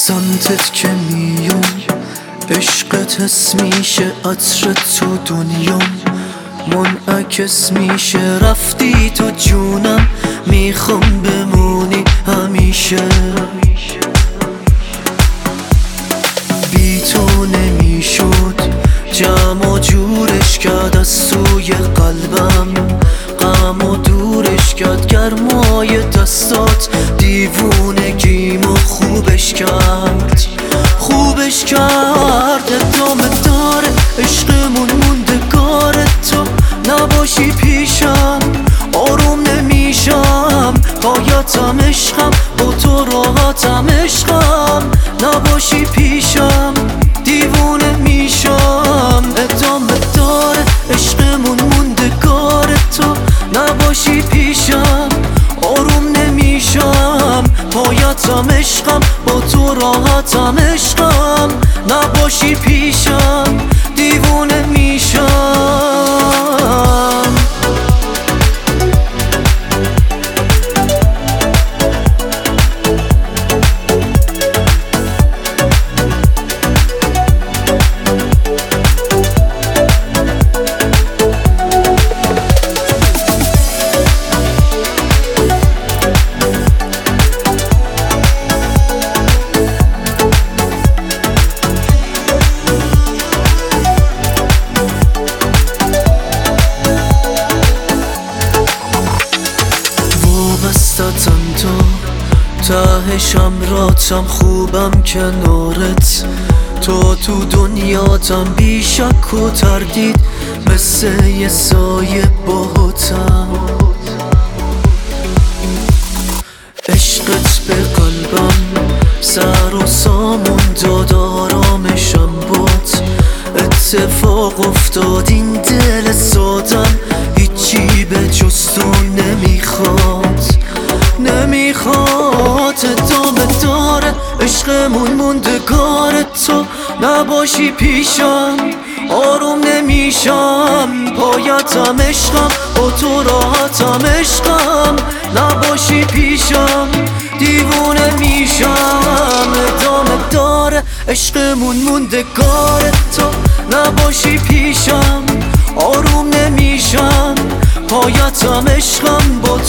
سمتت که میام عشقت حس میشه عطر تو دنیام منعکس میشه رفتی تو جونم میخوام بمونی همیشه بی تو نمیشد جمع و جورش کرد از توی قلبم غم و دورش کرد گرمای دستات دیوونگیمو خوبش کرد ادامه داره عشقمون موندگار تو نباشی پیشم آروم نمیشم پایتم عشقم با تو راحتم عشقم نباشی پیشم دیوونه میشم ادامه داره عشقمون موندگار تو نباشی پیشم آروم نمیشم پایتم عشقم با تو راحتم عشقم نباشی پیشم دیوونه میشم وابستتم تهشم راتم خوبم کنارت تو دنیاتم بی شک و تردید مثل یه سایه باهاتم عشقت به قلبم سر و سامون داد آرامشم باد اتفاق افتاد این دل سادم هیچی به جز تو نمیخواد ادامه داره عشقمون موندگار تو نباشی پیشم آروم نمیشم پایتم عشقم با تو راحتم عشقم نباشی پیشم دیوونه میشم ادامه داره عشقمون موندگار تو نباشی پیشم آروم نمیشم پایتم عشقم با